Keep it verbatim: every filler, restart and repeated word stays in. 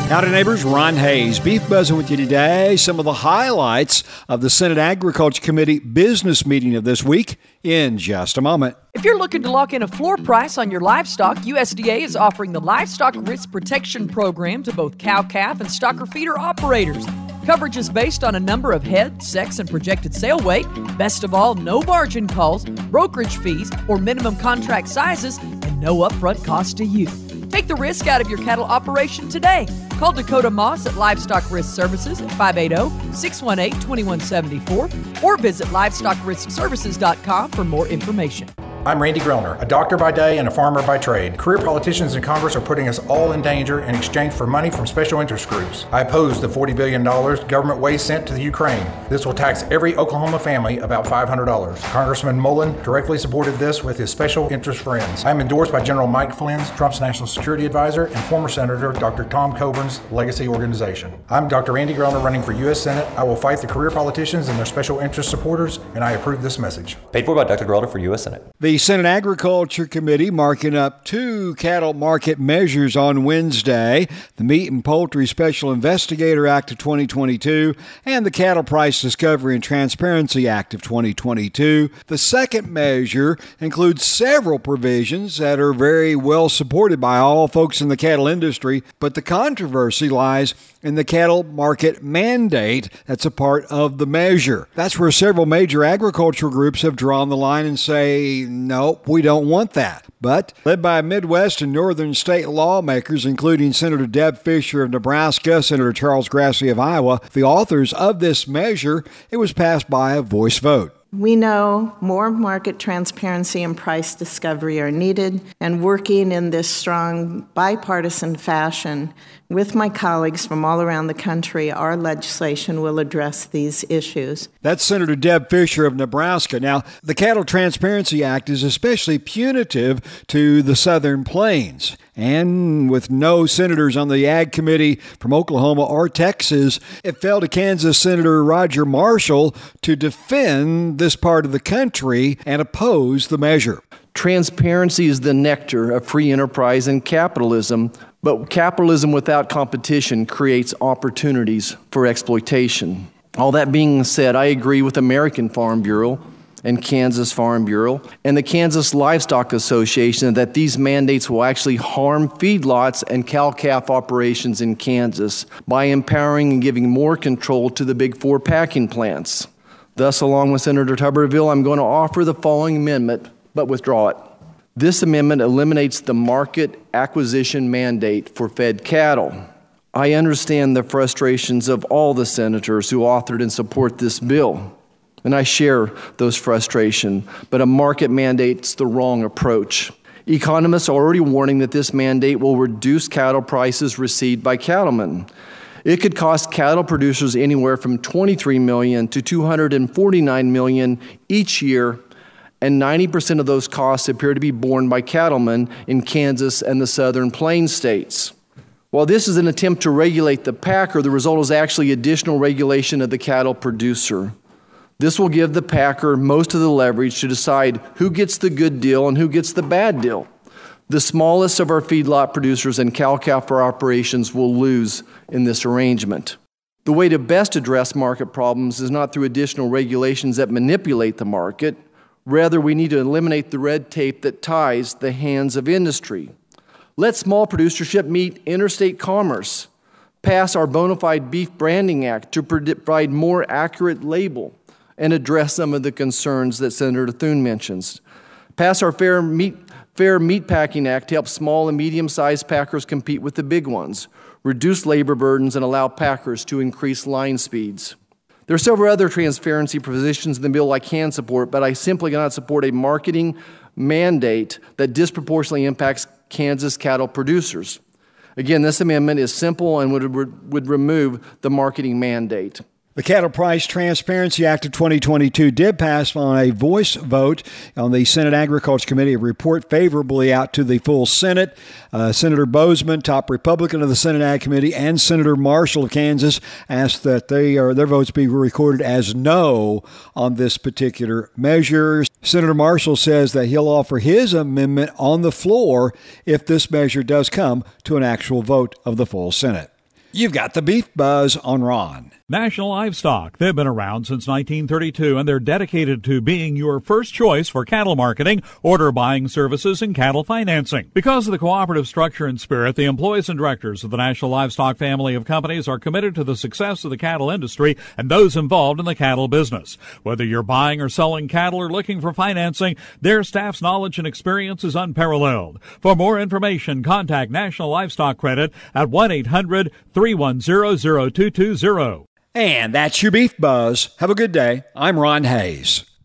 Howdy neighbors, Ron Hayes, Beef Buzzing with you today. Some of the highlights of the Senate Agriculture Committee business meeting of this week in just a moment. If you're looking to lock in a floor price on your livestock, U S D A is offering the Livestock Risk Protection Program to both cow-calf and stocker feeder operators. Coverage is based on a number of head, sex, and projected sale weight. Best of all, no margin calls, brokerage fees, or minimum contract sizes, and no upfront cost to you. Take the risk out of your cattle operation today. Call Dakota Moss at Livestock Risk Services at five eight zero, six one eight, two one seven four or visit livestock risk services dot com for more information. I'm Randy Groner, a doctor by day and a farmer by trade. Career politicians in Congress are putting us all in danger in exchange for money from special interest groups. I oppose the forty billion dollars government waste sent to the Ukraine. This will tax every Oklahoma family about five hundred dollars. Congressman Mullen directly supported this with his special interest friends. I am endorsed by General Mike Flynn, Trump's national security advisor, and former Senator Doctor Tom Coburn's legacy organization. I'm Doctor Randy Groner running for U S Senate. I will fight the career politicians and their special interest supporters, and I approve this message. Paid for by Doctor Groner for U S Senate. The Senate Agriculture Committee marking up two cattle market measures on Wednesday, the Meat and Poultry Special Investigator Act of twenty twenty-two and the Cattle Price Discovery and Transparency Act of twenty twenty-two. The second measure includes several provisions that are very well supported by all folks in the cattle industry, but the controversy lies in the cattle market mandate that's a part of the measure. That's where several major agricultural groups have drawn the line and say, nope, we don't want that. But led by Midwest and Northern state lawmakers, including Senator Deb Fischer of Nebraska, Senator Charles Grassley of Iowa, the authors of this measure, it was passed by a voice vote. We know more market transparency and price discovery are needed, and working in this strong bipartisan fashion with my colleagues from all around the country, our legislation will address these issues. That's Senator Deb Fischer of Nebraska. Now, the Cattle Transparency Act is especially punitive to the Southern Plains. And with no senators on the Ag Committee from Oklahoma or Texas, it fell to Kansas Senator Roger Marshall to defend this part of the country and oppose the measure. Transparency is the nectar of free enterprise and capitalism, but capitalism without competition creates opportunities for exploitation. All that being said, I agree with American Farm Bureau and Kansas Farm Bureau and the Kansas Livestock Association that these mandates will actually harm feedlots and cow-calf operations in Kansas by empowering and giving more control to the Big Four packing plants. Thus, along with Senator Tuberville, I'm going to offer the following amendment, but withdraw it. This amendment eliminates the market acquisition mandate for fed cattle. I understand the frustrations of all the senators who authored and support this bill, and I share those frustrations, but a market mandate's the wrong approach. Economists are already warning that this mandate will reduce cattle prices received by cattlemen. It could cost cattle producers anywhere from twenty-three million dollars to two hundred forty-nine million dollars each year, and ninety percent of those costs appear to be borne by cattlemen in Kansas and the Southern Plains states. While this is an attempt to regulate the packer, the result is actually additional regulation of the cattle producer. This will give the packer most of the leverage to decide who gets the good deal and who gets the bad deal. The smallest of our feedlot producers and cow-calf operations will lose in this arrangement. The way to best address market problems is not through additional regulations that manipulate the market. Rather, we need to eliminate the red tape that ties the hands of industry. Let small producership meet interstate commerce. Pass our Bona Fide Beef Branding Act to provide more accurate label and address some of the concerns that Senator Thune mentions. Pass our Fair Meat Fair Meatpacking Act to help small and medium-sized packers compete with the big ones, reduce labor burdens, and allow packers to increase line speeds. There are several other transparency provisions in the bill I can support, but I simply cannot support a marketing mandate that disproportionately impacts Kansas cattle producers. Again, this amendment is simple and would, would remove the marketing mandate. The Cattle Price Transparency Act of twenty twenty-two did pass on a voice vote on the Senate Agriculture Committee, a report favorably out to the full Senate. Uh, Senator Bozeman, top Republican of the Senate Ag Committee, and Senator Marshall of Kansas asked that they are, their votes be recorded as no on this particular measure. Senator Marshall says that he'll offer his amendment on the floor if this measure does come to an actual vote of the full Senate. you've got the Beef Buzz on Ron. National Livestock. They've been around since nineteen thirty-two, and they're dedicated to being your first choice for cattle marketing, order buying services, and cattle financing. Because of the cooperative structure and spirit, the employees and directors of the National Livestock family of companies are committed to the success of the cattle industry and those involved in the cattle business. Whether you're buying or selling cattle or looking for financing, their staff's knowledge and experience is unparalleled. For more information, contact National Livestock Credit at one eight hundred three one zero zero two two zero. And that's your Beef Buzz. Have a good day. I'm Ron Hayes.